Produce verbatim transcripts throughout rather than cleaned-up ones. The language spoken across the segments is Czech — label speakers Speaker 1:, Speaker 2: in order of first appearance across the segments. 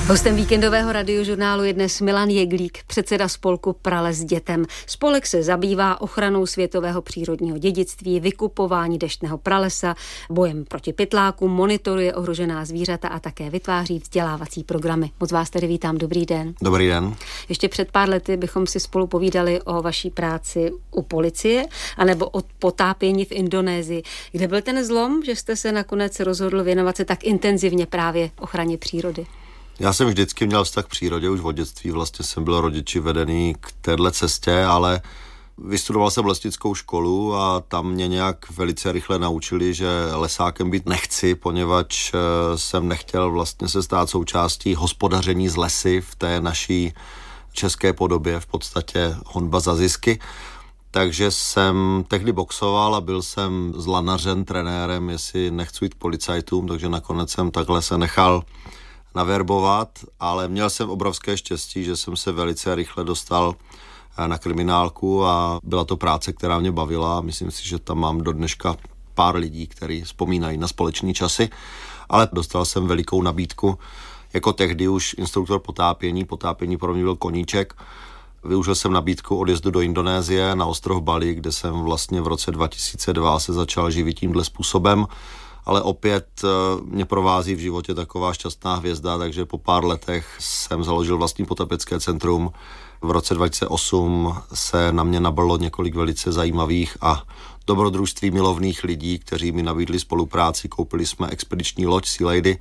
Speaker 1: Hostem víkendového radiožurnálu je dnes Milan Jeglík, předseda spolku Prales dětem. Spolek se zabývá ochranou světového přírodního dědictví, vykupování deštného pralesa, bojem proti pytlákům, monitoruje ohrožená zvířata a také vytváří vzdělávací programy. Moc vás tedy vítám, dobrý den.
Speaker 2: Dobrý den.
Speaker 1: Ještě před pár lety bychom si spolu povídali o vaší práci u policie, anebo o potápění v Indonésii. Kde byl ten zlom, že jste se nakonec rozhodl věnovat se tak intenzivně právě ochraně přírody?
Speaker 2: Já jsem vždycky měl vztah k přírodě, už od dětství vlastně jsem byl rodiči vedený k téhle cestě, ale vystudoval jsem lesnickou školu a tam mě nějak velice rychle naučili, že lesákem být nechci, poněvadž jsem nechtěl vlastně se stát součástí hospodaření z lesy v té naší české podobě, v podstatě honba za zisky. Takže jsem tehdy boxoval a byl jsem zlanařen trenérem, jestli nechci jít k policajtům, takže nakonec jsem takhle se nechal naverbovat, ale měl jsem obrovské štěstí, že jsem se velice rychle dostal na kriminálku a byla to práce, která mě bavila a myslím si, že tam mám do dneška pár lidí, kteří vzpomínají na společné časy, ale dostal jsem velikou nabídku jako tehdy už instruktor potápění, potápění pro mě byl koníček. Využil jsem nabídku odjezdu do Indonésie na ostrov Bali, kde jsem vlastně v roce dva tisíce dva se začal živit tímhle způsobem. Ale opět mě provází v životě taková šťastná hvězda, takže po pár letech jsem založil vlastní potapecké centrum. V roce dva tisíce osm se na mě nabralo několik velice zajímavých a dobrodružství milovných lidí, kteří mi nabídli spolupráci. Koupili jsme expediční loď Sea Lady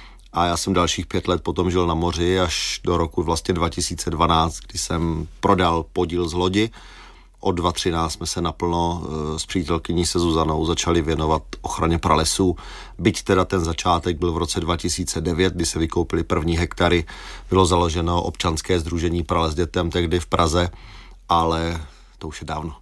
Speaker 2: a já jsem dalších pět let potom žil na moři až do roku vlastně dva tisíce dvanáct, kdy jsem prodal podíl z lodi. Od dva tisíce třináct jsme se naplno s přítelkyní se Zuzanou začali věnovat ochraně pralesů. Byť teda ten začátek byl v roce dva tisíce devět, kdy se vykoupily první hektary. Bylo založeno občanské sdružení Prales dětem tehdy v Praze, ale to už je dávno.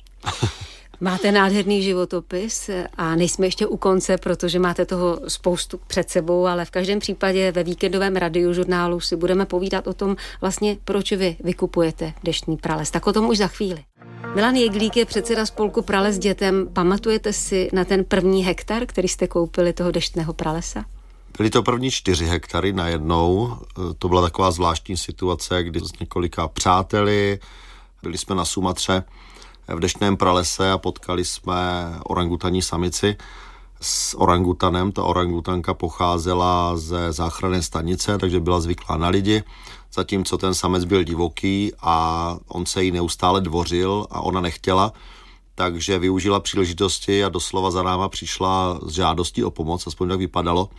Speaker 1: Máte nádherný životopis a nejsme ještě u konce, protože máte toho spoustu před sebou, ale v každém případě ve víkendovém radiožurnálu si budeme povídat o tom vlastně, proč vy vykupujete deštný prales. Tak o tom už za chvíli. Milan Jeglík je předseda spolku Prales dětem. Pamatujete si na ten první hektar, který jste koupili toho deštného pralesa?
Speaker 2: Byly to první čtyři hektary najednou. To byla taková zvláštní situace, kdy s několika přáteli byli jsme na Sumatře v deštném pralese a potkali jsme orangutaní samici s orangutanem. Ta orangutanka pocházela ze záchranné stanice, takže byla zvyklá na lidi, zatímco ten samec byl divoký a on se jí neustále dvořil a ona nechtěla, takže využila příležitosti a doslova za náma přišla s žádostí o pomoc, aspoň tak vypadalo.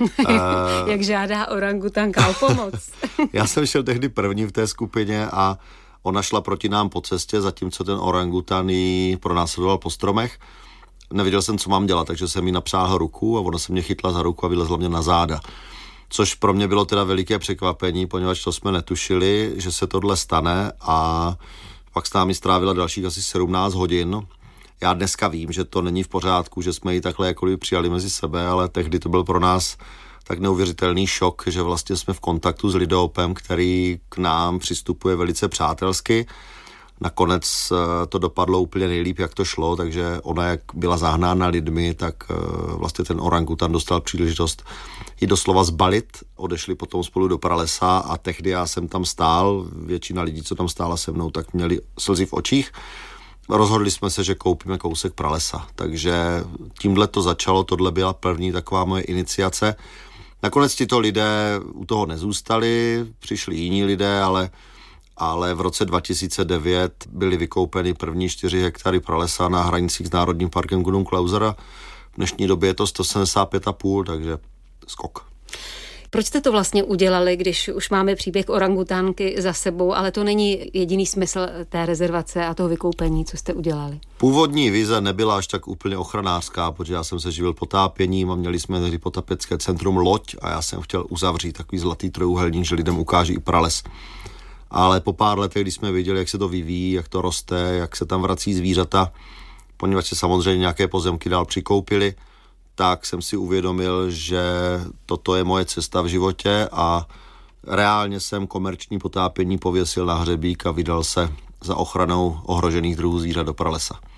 Speaker 1: Jak žádá orangutanka o pomoc?
Speaker 2: Já jsem šel tehdy první v té skupině a ona šla proti nám po cestě, zatímco ten orangutan ji pronásledoval po stromech. Nevěděl jsem, co mám dělat, takže jsem jí napřáhl ruku a ona se mě chytla za ruku a vylezla mě na záda. Což pro mě bylo teda veliké překvapení, poněvadž to jsme netušili, že se tohle stane a pak s námi strávila dalších asi sedmnáct hodin. Já dneska vím, že to není v pořádku, že jsme ji takhle jakoby přijali mezi sebe, ale tehdy to byl pro nás tak neuvěřitelný šok, že vlastně jsme v kontaktu s lidoopem, který k nám přistupuje velice přátelsky. Nakonec to dopadlo úplně nejlíp, jak to šlo, takže ona, jak byla zahnána lidmi, tak vlastně ten orangutan dostal příležitost ji doslova zbalit. Odešli potom spolu do pralesa a tehdy já jsem tam stál, většina lidí, co tam stála se mnou, tak měli slzy v očích. Rozhodli jsme se, že koupíme kousek pralesa, takže tímhle to začalo, tohle byla první taková moje iniciace. Nakonec tito lidé u toho nezůstali, přišli jiní lidé, ale, ale v roce dva tisíce devět byly vykoupeny první čtyři hektary pralesa na hranicích s Národním parkem Gunung Klauser a v dnešní době je to sto sedmdesát pět a půl, takže skok.
Speaker 1: Proč jste to vlastně udělali, když už máme příběh orangutánky za sebou, ale to není jediný smysl té rezervace a toho vykoupení, co jste udělali?
Speaker 2: Původní vize nebyla až tak úplně ochranářská, protože já jsem se živil potápěním a měli jsme tehdy potapecké centrum Loď a já jsem chtěl uzavřít takový zlatý trojúhelník, že lidem ukáže i prales. Ale po pár letech, když jsme viděli, jak se to vyvíjí, jak to roste, jak se tam vrací zvířata, poněvadž se samozřejmě nějaké pozemky dál přikoupily, tak jsem si uvědomil, že toto je moje cesta v životě a reálně jsem komerční potápění pověsil na hřebík a vydal se za ochranou ohrožených druhů zvířat do pralesa.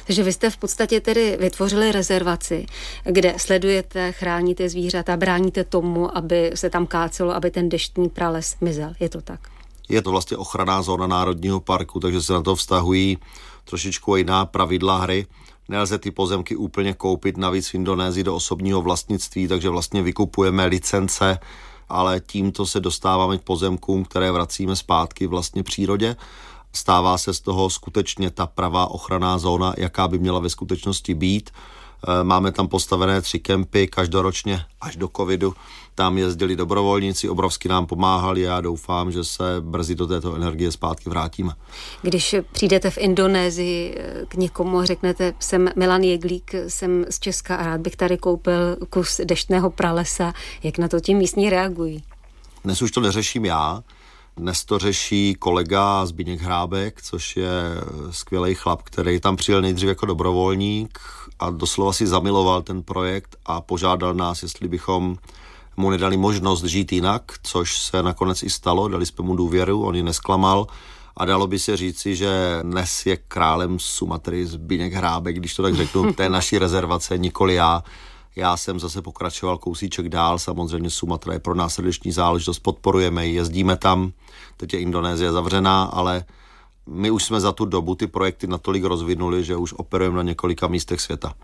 Speaker 1: Takže vy jste v podstatě tedy vytvořili rezervaci, kde sledujete, chráníte zvířata, bráníte tomu, aby se tam kácelo, aby ten deštný prales mizel. Je to tak?
Speaker 2: Je to vlastně ochranná zóna národního parku, takže se na to vztahují trošičku jiná pravidla hry. Nelze ty pozemky úplně koupit, navíc v Indonésii do osobního vlastnictví, takže vlastně vykupujeme licence, ale tímto se dostáváme k pozemkům, které vracíme zpátky vlastně přírodě. Stává se z toho skutečně ta pravá ochranná zóna, jaká by měla ve skutečnosti být. Máme tam postavené tři kempy, každoročně až do covidu. Tam jezdili dobrovolníci, obrovsky nám pomáhali a já doufám, že se brzy do této energie zpátky vrátíme.
Speaker 1: Když přijdete v Indonésii k někomu a řeknete, jsem Milan Jeglík, jsem z Česka a rád bych tady koupil kus deštného pralesa, jak na to ti místní reagují?
Speaker 2: Dnes už to neřeším já. Dnes to řeší kolega Zbyněk Hrábek, což je skvělý chlap, který tam přijel nejdřív jako dobrovolník a doslova si zamiloval ten projekt a požádal nás, jestli bychom mu nedali možnost žít jinak, což se nakonec i stalo, dali jsme mu důvěru, on ji nesklamal a dalo by se říci, že dnes je králem Sumatry Zbyněk Hrábek, když to tak řeknu, té naší rezervace, nikoli já. Já jsem zase pokračoval kousíček dál, samozřejmě Sumatra je pro nás srdeční záležitost, podporujeme ji, jezdíme tam, teď je Indonésie zavřená, ale my už jsme za tu dobu ty projekty natolik rozvinuli, že už operujeme na několika místech světa.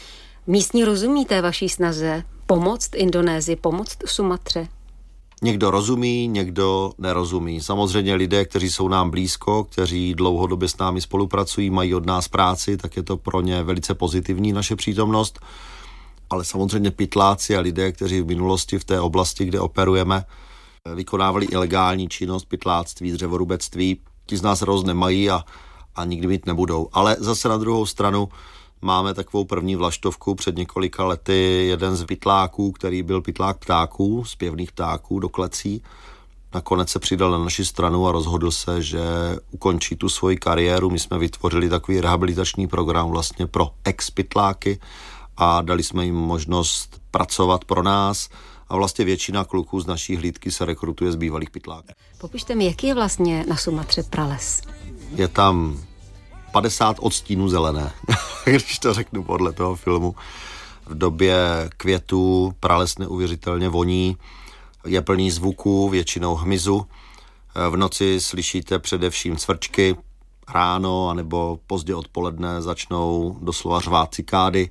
Speaker 1: Místní rozumí té vaší snaze pomoct Indonésii, pomoct Sumatře?
Speaker 2: Někdo rozumí, někdo nerozumí. Samozřejmě lidé, kteří jsou nám blízko, kteří dlouhodobě s námi spolupracují, mají od nás práci, tak je to pro ně velice pozitivní naše přítomnost. Ale samozřejmě pytláci a lidé, kteří v minulosti v té oblasti, kde operujeme, vykonávali ilegální činnost, pytláctví, dřevorubectví, ti z nás roz nemají a, a nikdy mít nebudou. Ale zase na druhou stranu máme takovou první vlaštovku před několika lety, jeden z pytláků, který byl pytlák ptáků, zpěvných ptáků do klecí, nakonec se přidal na naši stranu a rozhodl se, že ukončí tu svoji kariéru. My jsme vytvořili takový rehabilitační program vlastně pro ex-pytláky, a dali jsme jim možnost pracovat pro nás a vlastně většina kluků z naší hlídky se rekrutuje z bývalých pytláků.
Speaker 1: Popište mi, jaký je vlastně na Sumatře prales?
Speaker 2: Je tam padesát odstínů zelené, když to řeknu podle toho filmu. V době květů prales neuvěřitelně voní, je plný zvuků, většinou hmyzu. V noci slyšíte především cvrčky, ráno anebo pozdě odpoledne začnou doslova řvát cikády.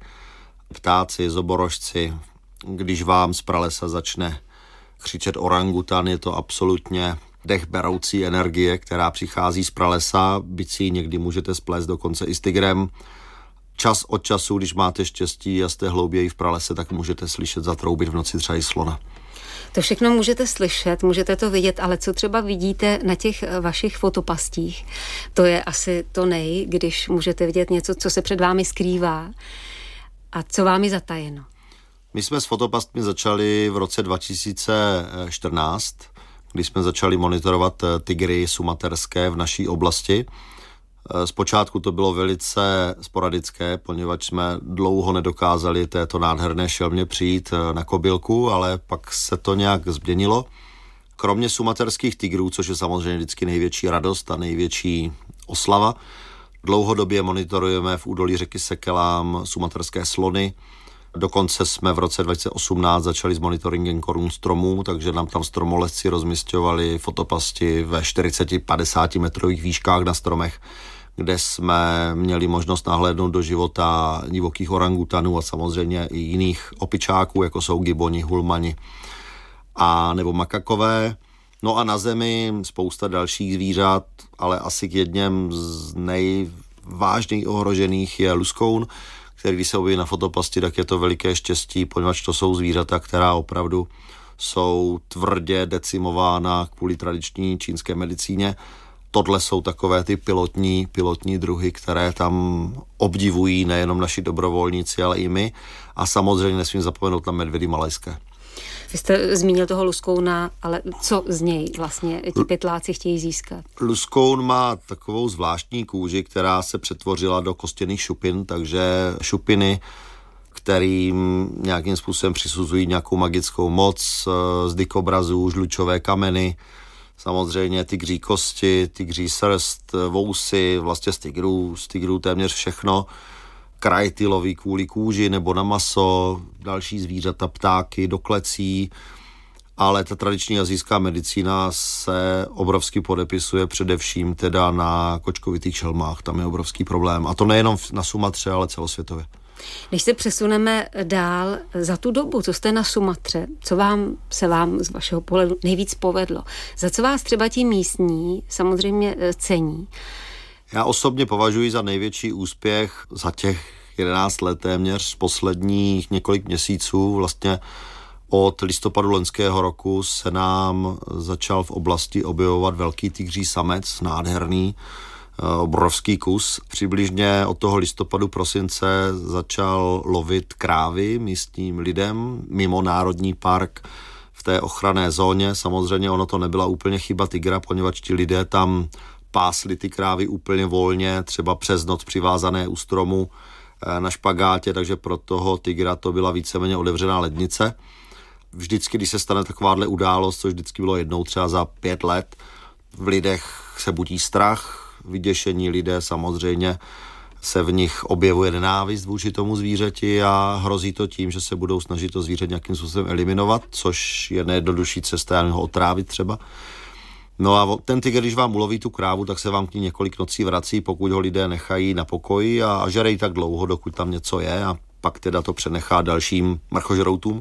Speaker 2: Ptáci, zoborožci, když vám z pralesa začne křičet orangutan, je to absolutně dechberoucí energie, která přichází z pralesa, byť si ji někdy můžete splést dokonce i s tigrem. Čas od času, když máte štěstí a jste hlouběji v pralese, tak můžete slyšet zatroubit v noci třeba i slona.
Speaker 1: To všechno můžete slyšet, můžete to vidět, ale co třeba vidíte na těch vašich fotopastích, to je asi to nej, když můžete vidět něco, co se před vámi skrývá. A co vám je zatajeno?
Speaker 2: My jsme s fotopastmi začali v roce dva tisíce čtrnáct, kdy jsme začali monitorovat tygry sumaterské v naší oblasti. Zpočátku to bylo velice sporadické, poněvadž jsme dlouho nedokázali této nádherné šelmě přijít na kobylku, ale pak se to nějak změnilo. Kromě sumaterských tygrů, což je samozřejmě vždycky největší radost a největší oslava, dlouhodobě monitorujeme v údolí řeky Sekelám sumaterské slony. Dokonce jsme v roce dva tisíce osmnáct začali s monitoringem korun stromů, takže nám tam stromolezci rozmisťovali fotopasti ve čtyřicet až padesát metrových výškách na stromech, kde jsme měli možnost nahlédnout do života divokých orangutanů a samozřejmě i jiných opičáků, jako jsou giboni, hulmani a nebo makakové. No a na zemi spousta dalších zvířat, ale asi k jedním z nejvážněji ohrožených je luskoun, který když se objeví na fotopasti, tak je to veliké štěstí, poněvadž to jsou zvířata, která opravdu jsou tvrdě decimována kvůli tradiční čínské medicíně. Tohle jsou takové ty pilotní, pilotní druhy, které tam obdivují nejenom naši dobrovolníci, ale i my. A samozřejmě nesmím zapomenout na medvědy malajské.
Speaker 1: Vy jste zmínil toho luskouna, ale co z něj vlastně ti pytláci chtějí získat?
Speaker 2: Luskoun má takovou zvláštní kůži, která se přetvořila do kostěných šupin, takže šupiny, kterým nějakým způsobem přisuzují nějakou magickou moc, z dikobrazů, žlučové kameny, samozřejmě tygří kosti, tygří srst, vousy, vlastně z tygrů, z tygrů téměř všechno. kraj ty loví kvůli kůži nebo na maso, další zvířata, ptáky, do klecí, ale ta tradiční asijská medicína se obrovsky podepisuje především teda na kočkovitých šelmách, tam je obrovský problém. A to nejenom na Sumatře, ale celosvětově.
Speaker 1: Když se přesuneme dál za tu dobu, co jste na Sumatře, co vám se vám z vašeho pohledu nejvíc povedlo? Za co vás třeba ti místní samozřejmě cení?
Speaker 2: Já osobně považuji za největší úspěch za těch jedenáct let téměř, posledních několik měsíců, vlastně od listopadu loňského roku se nám začal v oblasti objevovat velký tygří samec, nádherný, obrovský kus. Přibližně od toho listopadu, prosince začal lovit krávy místním lidem mimo národní park v té ochranné zóně. Samozřejmě ono to nebyla úplně chyba tygra, poněvadž ti lidé tam pásli ty krávy úplně volně, třeba přes noc přivázané u stromu na špagátě, takže pro toho tygra to byla víceméně otevřená lednice. Vždycky, když se stane takováhle událost, což vždycky bylo jednou třeba za pět let, v lidech se budí strach, vyděšení lidé samozřejmě, se v nich objevuje nenávist vůči tomu zvířeti a hrozí to tím, že se budou snažit to zvíře nějakým způsobem eliminovat, což je nejjednodušší cesta, jen ho otrávit třeba. No a ten tygr, když vám uloví tu krávu, tak se vám k ní několik nocí vrací, pokud ho lidé nechají na pokoji a, a žerej tak dlouho, dokud tam něco je a pak teda to přenechá dalším mrchožroutům.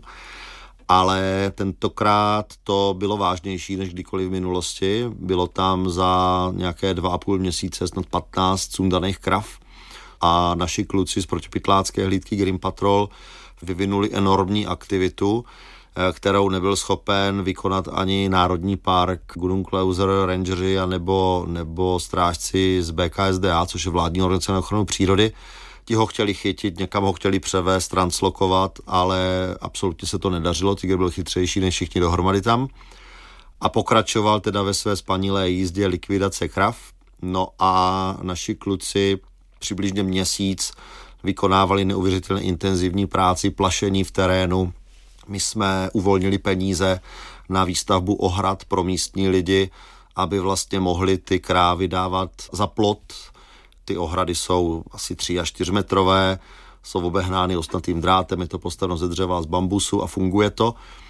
Speaker 2: Ale tentokrát to bylo vážnější než kdykoliv v minulosti. Bylo tam za nějaké dva a půl měsíce snad patnáct sundaných krav a naši kluci z protipytlácké hlídky Green Patrol vyvinuli enormní aktivitu, kterou nebyl schopen vykonat ani Národní park, Gunung Leuser, rangeři a nebo, nebo strážci z B K S D A, což je vládní organizace na ochranu přírody. Ti ho chtěli chytit, někam ho chtěli převést, translokovat, ale absolutně se to nedařilo, tygr byl chytřejší než všichni dohromady tam a pokračoval teda ve své spanilé jízdě likvidace krav. No a naši kluci přibližně měsíc vykonávali neuvěřitelně intenzivní práci, plašení v terénu. My jsme uvolnili peníze na výstavbu ohrad pro místní lidi, aby vlastně mohli ty krávy dávat za plot. Ty ohrady jsou asi tři až čtyři metrové, jsou obehnány ostnatým drátem, je to postaveno ze dřeva, z bambusu a funguje to.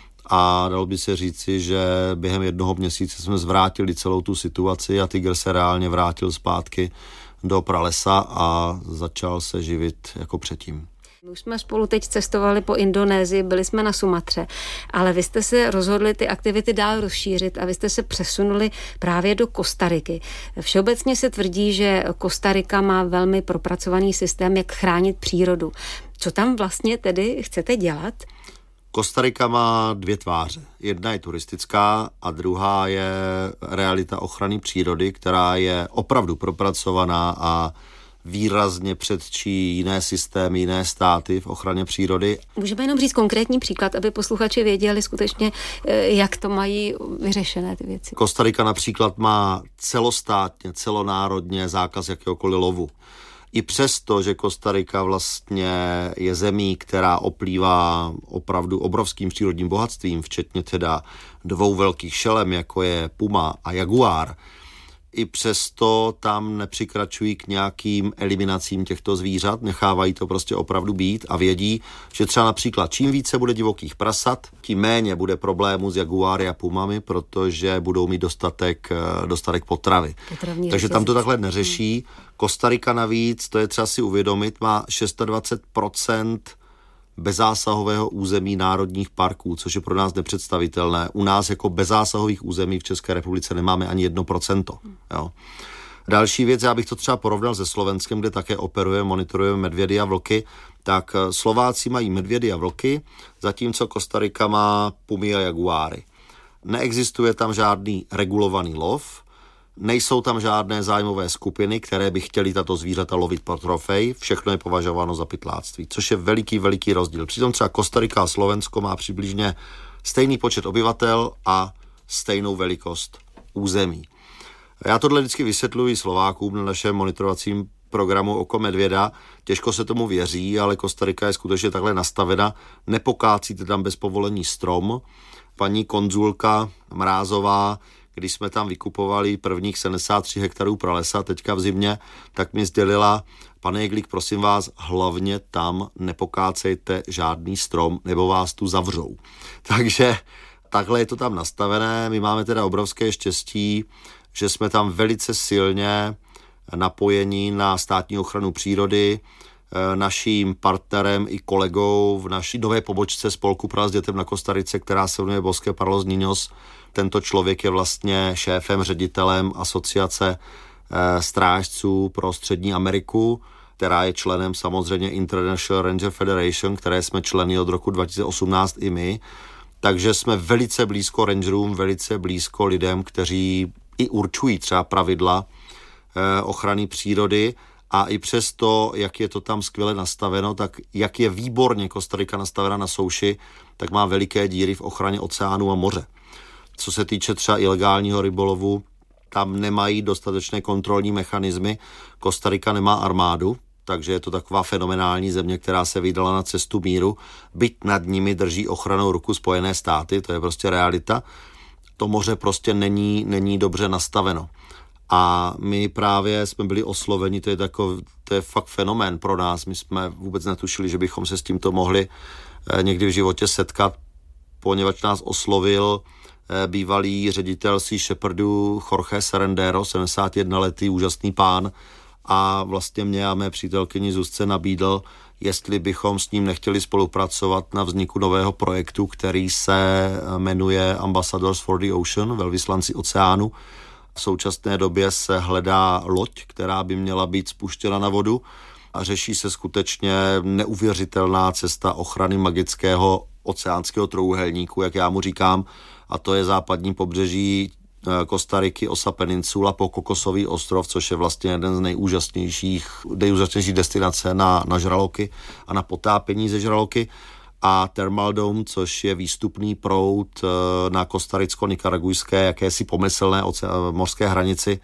Speaker 2: A dalo by se říci, že během jednoho měsíce jsme zvrátili celou tu situaci a tygr se reálně vrátil zpátky do pralesa a začal se živit jako předtím.
Speaker 1: My už jsme spolu teď cestovali po Indonésii, byli jsme na Sumatře, ale vy jste se rozhodli ty aktivity dál rozšířit a vy jste se přesunuli právě do Kostariky. Všeobecně se tvrdí, že Kostarika má velmi propracovaný systém, jak chránit přírodu. Co tam vlastně tedy chcete dělat?
Speaker 2: Kostarika má dvě tváře. Jedna je turistická a druhá je realita ochrany přírody, která je opravdu propracovaná a výrazně předčí jiné systémy, jiné státy v ochraně přírody.
Speaker 1: Můžeme jenom říct konkrétní příklad, aby posluchači věděli skutečně, jak to mají vyřešené ty věci.
Speaker 2: Kostarika například má celostátně, celonárodně zákaz jakéhokoliv lovu. I přesto, že Kostarika vlastně je zemí, která oplývá opravdu obrovským přírodním bohatstvím, včetně teda dvou velkých šelem, jako je puma a jaguár, i přesto tam nepřikračují k nějakým eliminacím těchto zvířat, nechávají to prostě opravdu být a vědí, že třeba například čím více bude divokých prasat, tím méně bude problémů s jaguáry a pumami, protože budou mít dostatek, dostatek potravy. Potravní Takže tam to takhle neřeší. Kostarika navíc, to je třeba si uvědomit, má dvacet šest procent bezzásahového území národních parků, což je pro nás nepředstavitelné. U nás jako bezzásahových území v České republice nemáme ani jedno procento. Jo. Další věc, já bych to třeba porovnal se Slovenskem, kde také operujeme, monitorujeme medvědy a vlky, tak Slováci mají medvědy a vlky, zatímco Kostarika má pumy a jaguáry. Neexistuje tam žádný regulovaný lov, nejsou tam žádné zájmové skupiny, které by chtěly tato zvířata lovit pro trofej, všechno je považováno za pytláctví, což je veliký, veliký rozdíl. Přitom třeba Kostarika a Slovensko má přibližně stejný počet obyvatel a stejnou velikost území. Já tohle vždycky vysvětluji Slovákům na našem monitorovacím programu Oko medvěda. Těžko se tomu věří, ale Kostarika je skutečně takhle nastavena. Nepokácíte tam bez povolení strom. Paní konzulka Mrázová, když jsme tam vykupovali prvních sedmdesát tři hektarů pralesa teďka v zimě, tak mi sdělila, pane Jeglík, prosím vás, hlavně tam nepokácejte žádný strom, nebo vás tu zavřou. Takže takhle je to tam nastavené. My máme teda obrovské štěstí, že jsme tam velice silně napojení na státní ochranu přírody. Naším partnerem i kolegou v naší nové pobočce Spolku Praha s dětem na Kostarice, která se jmenuje Bosque Para los Niños. Tento člověk je vlastně šéfem, ředitelem asociace strážců pro Střední Ameriku, která je členem samozřejmě International Ranger Federation, které jsme členy od roku dva tisíce osmnáct i my. Takže jsme velice blízko rangerům, velice blízko lidem, kteří i určují třeba pravidla ochrany přírody. A i přesto, jak je to tam skvěle nastaveno, tak jak je výborně Kostarika nastavena na souši, tak má veliké díry v ochraně oceánu a moře. Co se týče třeba ilegálního rybolovu, tam nemají dostatečné kontrolní mechanismy. Kostarika nemá armádu, takže je to taková fenomenální země, která se vydala na cestu míru. Byť nad nimi drží ochranou ruku Spojené státy, to je prostě realita. To moře prostě není, není dobře nastaveno. A my právě jsme byli osloveni, to je, takový, to je fakt fenomén pro nás. My jsme vůbec netušili, že bychom se s tímto mohli někdy v životě setkat, poněvadž nás oslovil bývalý ředitel Sea Shepherdů Jorge Serendero, sedmdesátjednoletý úžasný pán, a vlastně mě a mé přítelkyni Zuzce nabídl, jestli bychom s ním nechtěli spolupracovat na vzniku nového projektu, který se jmenuje Ambassadors for the Ocean, velvyslanci oceánu. V současné době se hledá loď, která by měla být spuštěna na vodu a řeší se skutečně neuvěřitelná cesta ochrany magického oceánského trojúhelníku, jak já mu říkám, a to je západní pobřeží Kostariky, Osa Peninsula po Kokosový ostrov, což je vlastně jeden z nejúžasnějších, nejúžasnějších destinace na, na žraloky a na potápění ze žraloky. A Thermal Dome, což je výstupný proud na kostaricko-nikaragujské jakési pomyslné oce- mořské hranici,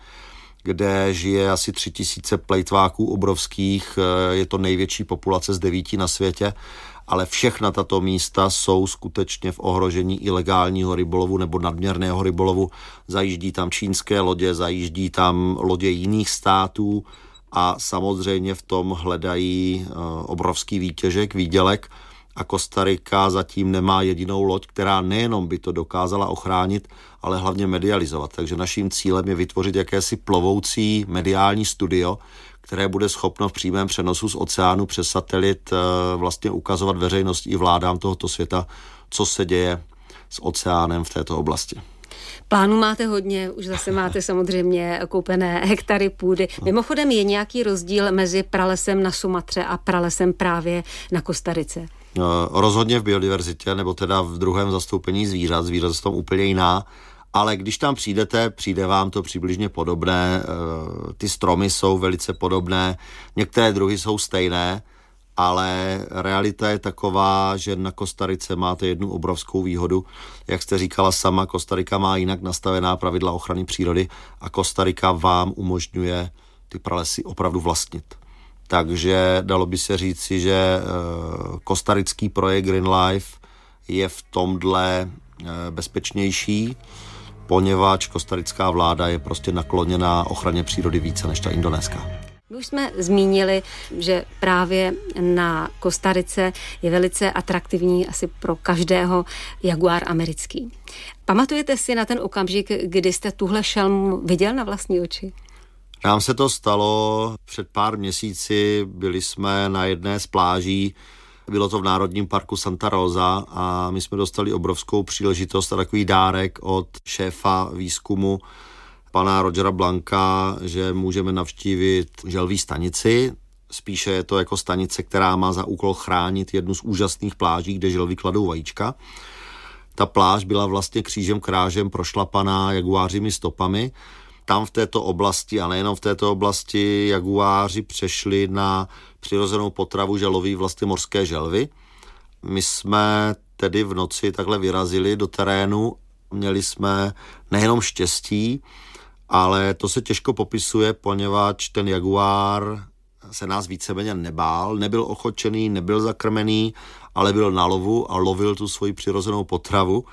Speaker 2: kde žije asi tři tisíce plejtváků obrovských, je to největší populace z devíti na světě, ale všechna tato místa jsou skutečně v ohrožení ilegálního rybolovu nebo nadměrného rybolovu. Zajíždí tam čínské lodě, zajíždí tam lodě jiných států a samozřejmě v tom hledají obrovský výtěžek, výdělek. A Kostarika zatím nemá jedinou loď, která nejenom by to dokázala ochránit, ale hlavně medializovat. Takže naším cílem je vytvořit jakési plovoucí mediální studio, které bude schopno v přímém přenosu z oceánu přes satelit vlastně ukazovat veřejnosti i vládám tohoto světa, co se děje s oceánem v této oblasti.
Speaker 1: Plánů máte hodně, už zase máte samozřejmě koupené hektary půdy. Mimochodem je nějaký rozdíl mezi pralesem na Sumatře a pralesem právě na Kostarice?
Speaker 2: Rozhodně v biodiverzitě, nebo teda v druhém zastoupení zvířat. Zvířata jsou tam úplně jiná, ale když tam přijdete, přijde vám to přibližně podobné. Ty stromy jsou velice podobné, některé druhy jsou stejné, ale realita je taková, že na Kostarice máte jednu obrovskou výhodu. Jak jste říkala sama, Kostarika má jinak nastavená pravidla ochrany přírody a Kostarika vám umožňuje ty pralesy opravdu vlastnit. Takže dalo by se říci, že kostarický projekt Green Life je v tomhle bezpečnější, poněvadž kostarická vláda je prostě nakloněná ochraně přírody více než ta indonéská.
Speaker 1: My už jsme zmínili, že právě na Kostarice je velice atraktivní asi pro každého jaguár americký. Pamatujete si na ten okamžik, kdy jste tuhle šelmu viděl na vlastní oči?
Speaker 2: Nám se to stalo před pár měsíci, byli jsme na jedné z pláží, bylo to v Národním parku Santa Rosa a my jsme dostali obrovskou příležitost a takový dárek od šéfa výzkumu pana Rogera Blanka, že můžeme navštívit želví stanici. Spíše je to jako stanice, která má za úkol chránit jednu z úžasných pláží, kde želvy kladou vajíčka. Ta pláž byla vlastně křížem krážem prošlapaná jaguářími stopami. Tam v této oblasti, a nejenom v této oblasti, jaguáři přešli na přirozenou potravu, že loví vlastně mořské želvy. My jsme tedy v noci takhle vyrazili do terénu, měli jsme nejenom štěstí, ale to se těžko popisuje, poněvadž ten jaguár se nás víceméně nebál, nebyl ochočený, nebyl zakrmený, ale byl na lovu a lovil tu svoji přirozenou potravu.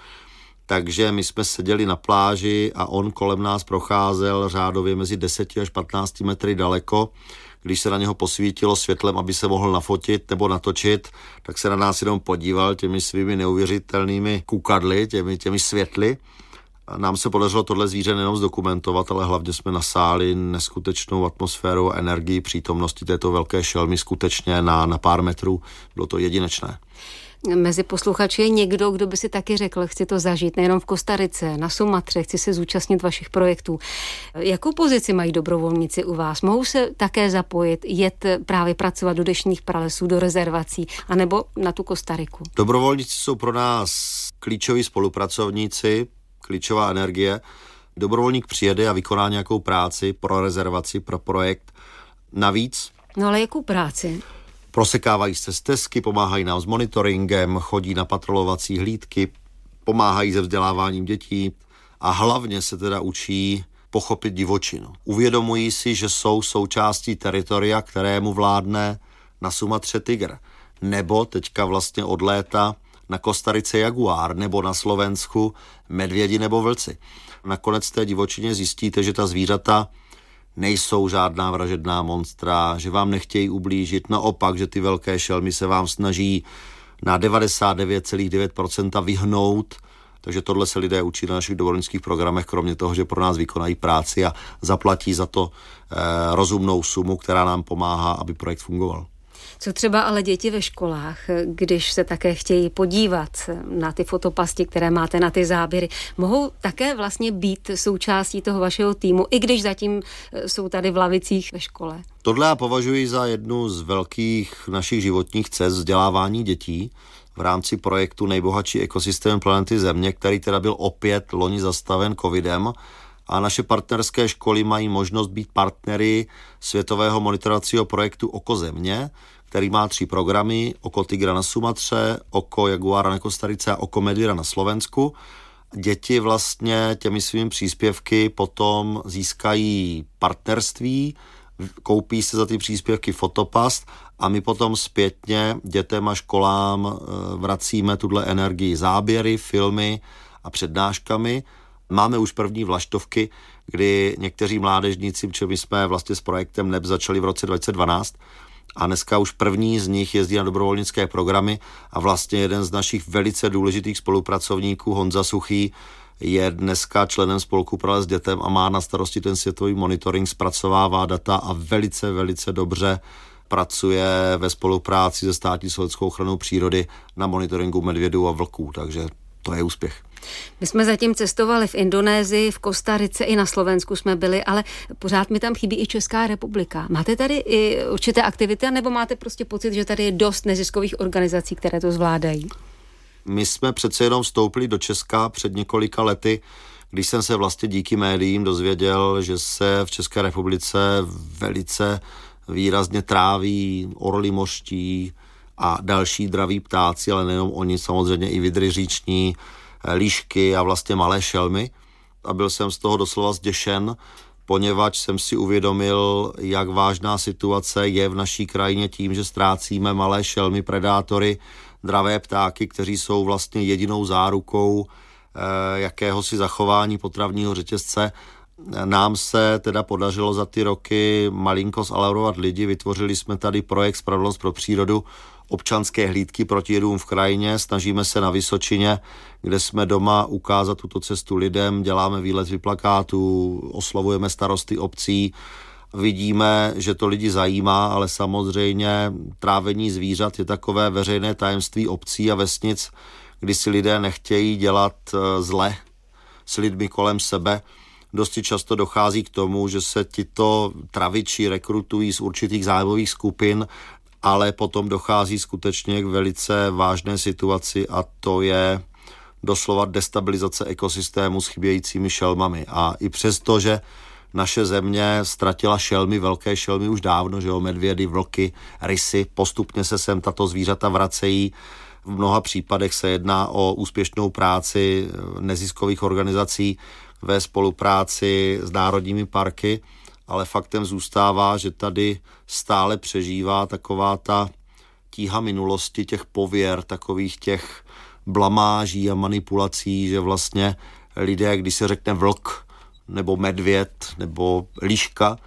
Speaker 2: Takže my jsme seděli na pláži a on kolem nás procházel řádově mezi deseti až patnácti metry daleko, když se na něho posvítilo světlem, aby se mohl nafotit nebo natočit, tak se na nás jenom podíval těmi svými neuvěřitelnými kukadly, těmi, těmi světly. A nám se podařilo tohle zvíře nejenom zdokumentovat, ale hlavně jsme nasáli neskutečnou atmosféru a energii přítomnosti této velké šelmy skutečně na, na pár metrů. Bylo to jedinečné.
Speaker 1: Mezi posluchači je někdo, kdo by si taky řekl, chci to zažít nejenom v Kostarice, na Sumatře, chci se zúčastnit vašich projektů. Jakou pozici mají dobrovolníci u vás? Mohou se také zapojit, jet právě pracovat do deštných pralesů, do rezervací, anebo na tu Kostariku?
Speaker 2: Dobrovolníci jsou pro nás klíčoví spolupracovníci, klíčová energie. Dobrovolník přijede a vykoná nějakou práci pro rezervaci, pro projekt. Navíc...
Speaker 1: No ale jakou práci?
Speaker 2: Prosekávají se stezky, pomáhají nám s monitoringem, chodí na patrolovací hlídky, pomáhají se vzděláváním dětí a hlavně se teda učí pochopit divočinu. Uvědomují si, že jsou součástí teritoria, kterému vládne na Sumatře tygr, nebo teďka vlastně od léta na Kostarice jaguár, nebo na Slovensku medvědi nebo vlci. Nakonec té divočině zjistíte, že ta zvířata nejsou žádná vražedná monstra, že vám nechtějí ublížit, naopak, že ty velké šelmy se vám snaží na devadesát devět celá devět procent vyhnout, takže tohle se lidé učí na našich dobrovolnických programech, kromě toho, že pro nás vykonají práci a zaplatí za to eh, rozumnou sumu, která nám pomáhá, aby projekt fungoval.
Speaker 1: Co třeba ale děti ve školách, když se také chtějí podívat na ty fotopasti, které máte, na ty záběry, mohou také vlastně být součástí toho vašeho týmu, i když zatím jsou tady v lavicích ve škole?
Speaker 2: Tohle já považuji za jednu z velkých našich životních cest vzdělávání dětí v rámci projektu Nejbohatší ekosystém planety Země, který teda byl opět loni zastaven covidem. A naše partnerské školy mají možnost být partnery světového monitorovacího projektu Oko Země, který má tři programy, Oko tygra na Sumatře, Oko jaguára na Kostarice a Oko medvěda na Slovensku. Děti vlastně těmi svými příspěvky potom získají partnerství, koupí se za ty příspěvky fotopast a my potom zpětně dětem a školám vracíme tuhle energii záběry, filmy a přednáškami. Máme už první vlaštovky, kdy někteří mládežníci, protože my jsme vlastně s projektem N E B začali v roce dva tisíce dvanáct a dneska už první z nich jezdí na dobrovolnické programy a vlastně jeden z našich velice důležitých spolupracovníků, Honza Suchý, je dneska členem spolku Prales dětem a má na starosti ten světový monitoring, zpracovává data a velice, velice dobře pracuje ve spolupráci se Státní slovenskou ochranou přírody na monitoringu medvědů a vlků, takže to je úspěch.
Speaker 1: My jsme zatím cestovali v Indonésii, v Kostarice i na Slovensku jsme byli, ale pořád mi tam chybí i Česká republika. Máte tady i určité aktivity, nebo máte prostě pocit, že tady je dost neziskových organizací, které to zvládají?
Speaker 2: My jsme přece jenom vstoupili do Česka před několika lety, když jsem se vlastně díky médiím dozvěděl, že se v České republice velice výrazně tráví orli mořští a další draví ptáci, ale nejenom oni, samozřejmě i vydry říční, líšky a vlastně malé šelmy. A byl jsem z toho doslova zděšen, poněvadž jsem si uvědomil, jak vážná situace je v naší krajině tím, že ztrácíme malé šelmy, predátory, dravé ptáky, kteří jsou vlastně jedinou zárukou eh, jakéhosi zachování potravního řetězce. Nám se teda podařilo za ty roky malinko zalarmovat lidi, vytvořili jsme tady projekt Spravedlnost pro přírodu, občanské hlídky proti jedům v krajině, snažíme se na Vysočině, kde jsme doma ukázat tuto cestu lidem, děláme výlet vyplakátů, oslovujeme starosty obcí, vidíme, že to lidi zajímá, ale samozřejmě trávení zvířat je takové veřejné tajemství obcí a vesnic, kdy si lidé nechtějí dělat zle s lidmi kolem sebe. Dosti často dochází k tomu, že se tito traviči rekrutují z určitých zájmových skupin, ale potom dochází skutečně k velice vážné situaci a to je doslova destabilizace ekosystému s chybějícími šelmami. A i přesto, že naše země ztratila šelmy, velké šelmy už dávno, že jo, medvědy, vlky, rysy, postupně se sem tato zvířata vracejí. V mnoha případech se jedná o úspěšnou práci neziskových organizací ve spolupráci s národními parky, ale faktem zůstává, že tady stále přežívá taková ta tíha minulosti, těch pověr, takových těch blamáží a manipulací, že vlastně lidé, když se řekne vlk nebo medvěd nebo liška,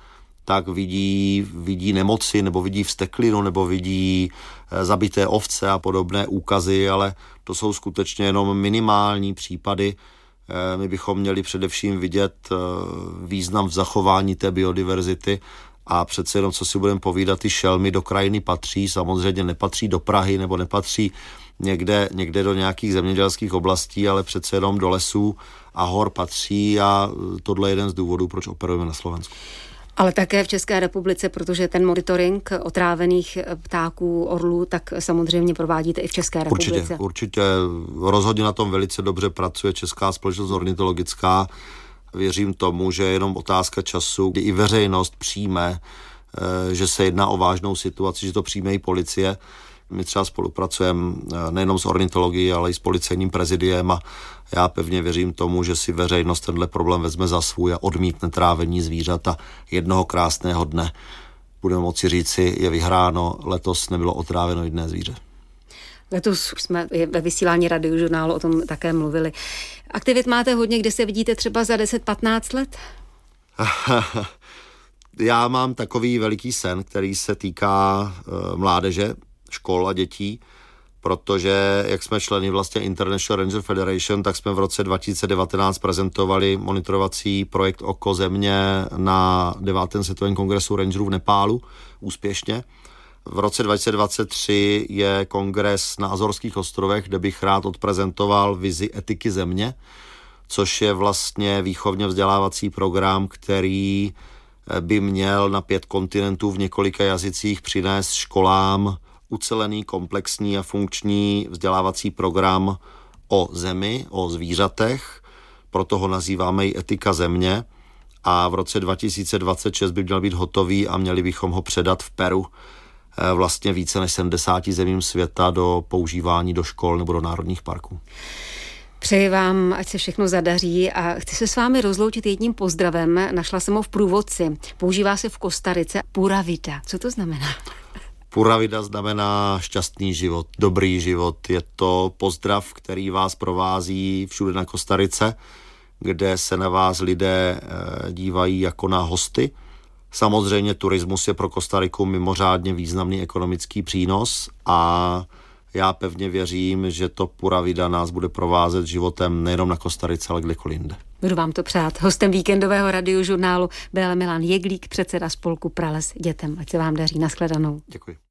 Speaker 2: tak vidí, vidí nemoci, nebo vidí vzteklinu, nebo vidí zabité ovce a podobné úkazy, ale to jsou skutečně jenom minimální případy. My bychom měli především vidět význam v zachování té biodiverzity a přece jenom, co si budeme povídat, ty šelmy do krajiny patří, samozřejmě nepatří do Prahy nebo nepatří někde, někde do nějakých zemědělských oblastí, ale přece jenom do lesů a hor patří a tohle je jeden z důvodů, proč operujeme na Slovensku.
Speaker 1: Ale také v České republice, protože ten monitoring otrávených ptáků, orlů, tak samozřejmě provádíte i v České republice.
Speaker 2: Určitě, určitě. Rozhodně na tom velice dobře pracuje Česká společnost ornitologická. Věřím tomu, že je jenom otázka času, kdy i veřejnost přijme, že se jedná o vážnou situaci, že to přijme i policie. My třeba spolupracujeme nejenom s ornitologií, ale i s policejním prezidiem a já pevně věřím tomu, že si veřejnost tenhle problém vezme za svůj a odmítne trávení zvířat a jednoho krásného dne budeme moci říci, je vyhráno, letos nebylo otráveno jedné zvíře.
Speaker 1: Letos jsme ve vysílání Radiožurnálu o tom také mluvili. Aktivit máte hodně, kde se vidíte třeba za deset patnáct let?
Speaker 2: Já mám takový veliký sen, který se týká uh, mládeže, škol a dětí, protože jak jsme členy vlastně International Ranger Federation, tak jsme v roce dva tisíce devatenáct prezentovali monitorovací projekt Oko země na devátém světovém kongresu rangerů v Nepálu úspěšně. V roce dva tisíce dvacet tři je kongres na Azorských ostrovech, kde bych rád odprezentoval vizi etiky země, což je vlastně výchovně vzdělávací program, který by měl na pět kontinentů v několika jazycích přinést školám ucelený, komplexní a funkční vzdělávací program o zemi, o zvířatech, proto ho nazýváme i etika země a v roce dva tisíce dvacet šest by měl být hotový a měli bychom ho předat v Peru vlastně více než sedmdesáti zemím světa do používání do škol nebo do národních parků.
Speaker 1: Přeji vám, ať se všechno zadaří a chci se s vámi rozloučit jedním pozdravem. Našla jsem ho v průvodci. Používá se v Kostarice Pura Vida. Co to znamená?
Speaker 2: Pura Vida znamená šťastný život, dobrý život. Je to pozdrav, který vás provází všude na Kostarice, kde se na vás lidé dívají jako na hosty. Samozřejmě turismus je pro Kostariku mimořádně významný ekonomický přínos a já pevně věřím, že to Pura Vida nás bude provázet životem nejenom na Kostarice, ale kdekoliv jinde.
Speaker 1: Budu vám to přát. Hostem víkendového Radiožurnálu byl Milan Jeglík, předseda spolku Prales dětem. Ať se vám daří. Nashledanou.
Speaker 2: Děkuji.